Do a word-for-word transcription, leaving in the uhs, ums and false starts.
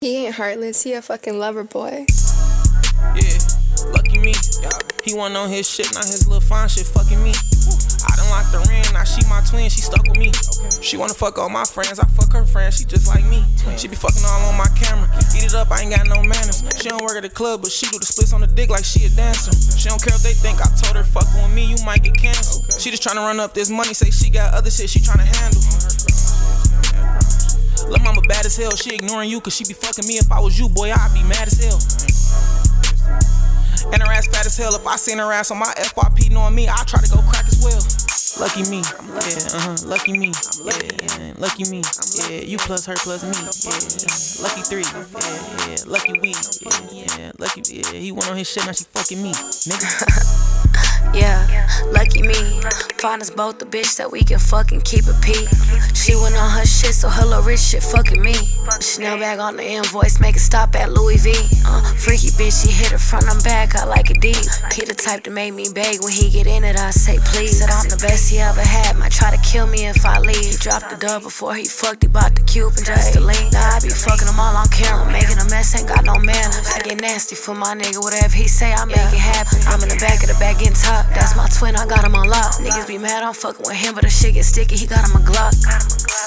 He ain't heartless, he a fucking lover boy. Yeah, lucky me. He wasn't on his shit, now his little fine shit fucking me. I done locked her in, now she my twin, she stuck with me. She wanna fuck all my friends, I fuck her friends, she just like me. She be fucking all on my camera, eat it up, I ain't got no manners. She don't work at the club, but she do the splits on the dick like she a dancer. She don't care if they think I told her fucking with me, you might get canceled. She just tryna run up this money, say she got other shit she tryna handle. Lil' mama bad as hell, she ignoring you cause she be fucking me. If I was you, boy, I'd be mad as hell. And her ass fat as hell, if I seen her ass on my F Y P knowing me, I'd try to go crack as well. Lucky me, yeah, uh-huh, lucky me, yeah, yeah, lucky me, yeah, you plus her plus me, yeah, lucky three, yeah, yeah, lucky we, yeah, yeah, lucky, yeah, he went on his shit, now she fucking me, nigga. Yeah, lucky me. Find us both the bitch that we can fucking keep a peek. She went on her shit, so her little rich shit fucking me. Chanel bag on the invoice, make it stop at Louis V. Uh, freaky bitch, she hit her front and back, I like it deep. He the type to make me beg when he get in it, I say please. Said I'm the best he ever had, might try to kill me if I leave. He dropped the dub before he fucked, he bought the cube and just the lean. Now I be fucking them all on camera, making a mess, ain't got no manners. I get nasty for my nigga, whatever he say, I make it happen. I'm in the back of the bag getting top, that's my twin, I got him on lock. Niggas be mad, I'm fucking with him, but the shit get sticky, he got him a Glock.